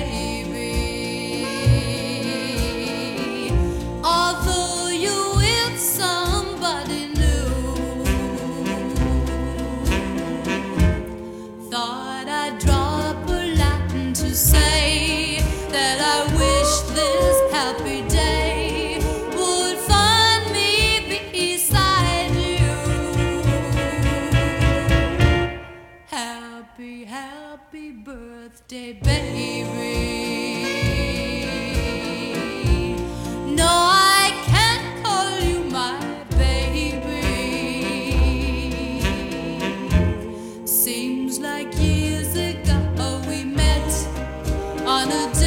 baby. Although you with somebody new, thought I'd drop a line to say that I wish this happy day would find me beside you. Happy, happy birthday, baby. No, I can't call you my baby. Seems like years ago we met on a day